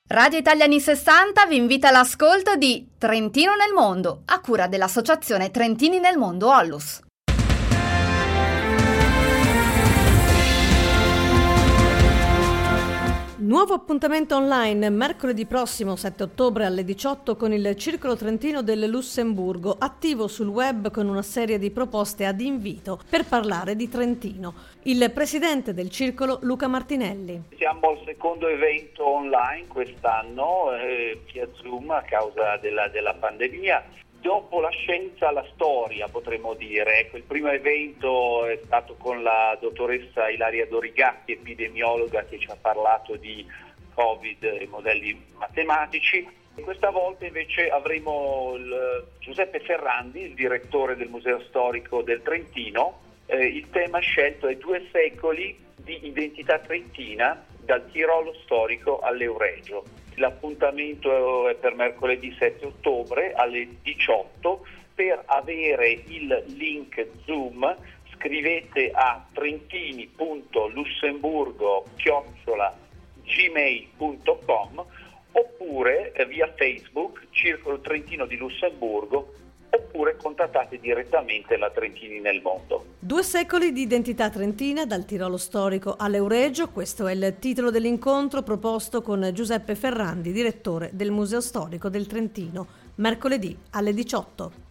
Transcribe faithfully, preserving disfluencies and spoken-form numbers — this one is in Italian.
Radio Italia anni sessanta vi invita all'ascolto di Trentino nel mondo, a cura dell'associazione Trentini nel mondo Ollus. Nuovo appuntamento online mercoledì prossimo sette ottobre alle diciotto con il Circolo Trentino del Lussemburgo, attivo sul web con una serie di proposte ad invito per parlare di Trentino. Il presidente del circolo Luca Martinelli. Siamo al secondo evento online quest'anno, eh, via Zoom a causa della, della pandemia. Dopo la scienza, la storia, potremmo dire. Ecco, il primo evento è stato con la dottoressa Ilaria Dorigatti, epidemiologa, che ci ha parlato di Covid e modelli matematici. E questa volta invece avremo il Giuseppe Ferrandi, il direttore del Museo Storico del Trentino. Eh, il tema scelto è Due secoli di identità trentina, dal Tirolo storico all'Euregio. L'appuntamento è per mercoledì sette ottobre alle diciotto. Per avere il link Zoom scrivete a trentini punto lussemburgo chiocciola gmail punto com oppure via Facebook Circolo Trentino di Lussemburgo, oppure contattate direttamente la Trentini nel mondo. Due secoli di identità trentina, dal Tirolo storico all'Euregio, questo è il titolo dell'incontro proposto con Giuseppe Ferrandi, direttore del Museo Storico del Trentino, mercoledì alle diciotto.